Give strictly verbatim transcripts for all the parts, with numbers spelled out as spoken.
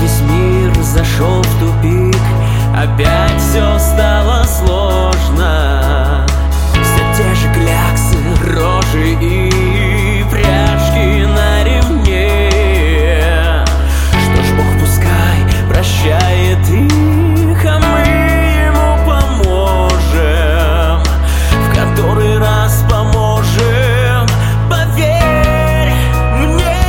весь мир зашел в тупик, опять все стало сложно. Все те же кляксы, рожи и пряжки на ремне. Что ж, Бог пускай прощает их, а мы ему поможем, в который раз поможем, поверь мне.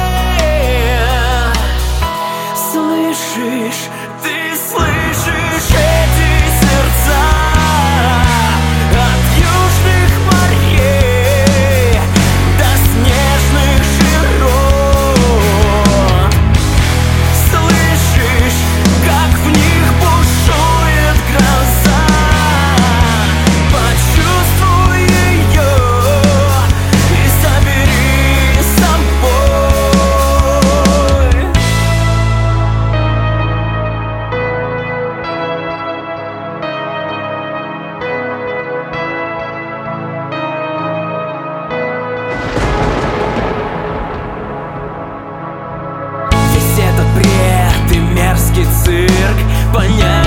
Слышишь, ты слышишь эти сердца от южных морей до снежных широт. Слышишь, как в них бушует гроза. Почувствуй ее и забери с собой. Весь этот бред и мерзкий цирк понять